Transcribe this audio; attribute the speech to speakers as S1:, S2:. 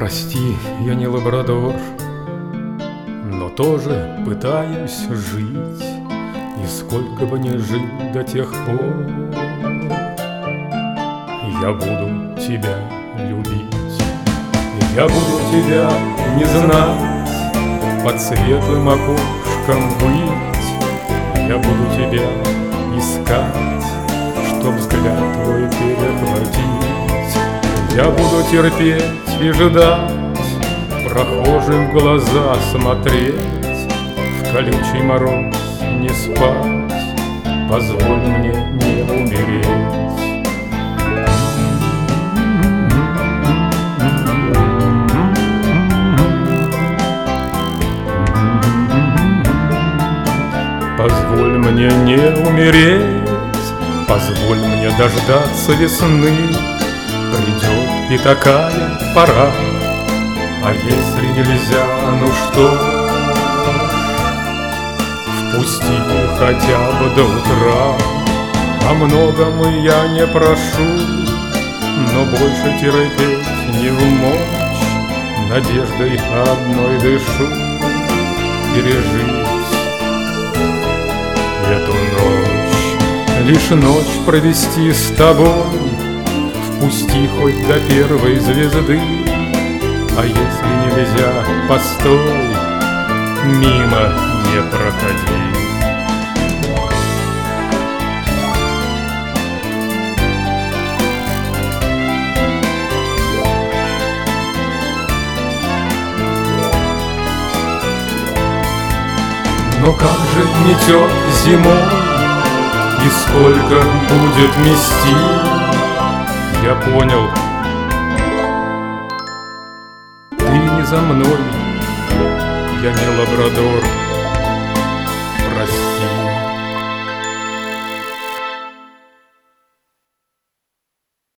S1: Прости, я не лабрадор, но тоже пытаюсь жить. И сколько бы ни жил до тех пор, я буду тебя любить. Я буду тебя не знать, под светлым окошком быть. Я буду тебя искать, чтоб взгляд твой перехватить. Я буду терпеть и ждать, прохожим в глаза смотреть, в колючий мороз не спать, позволь мне не умереть. Позволь мне не умереть, позволь мне дождаться весны. Придет и такая пора, а если нельзя, ну что ж, впусти хотя бы до утра. О многом я не прошу, но больше терпеть не в мочь. Надеждой одной дышу, пережить эту ночь. Лишь ночь провести с тобой, впусти хоть до первой звезды. А если нельзя, постой, мимо не проходи. Но как же метет зимой, и сколько будет мести? Я понял, ты не за мной, я не лабрадор.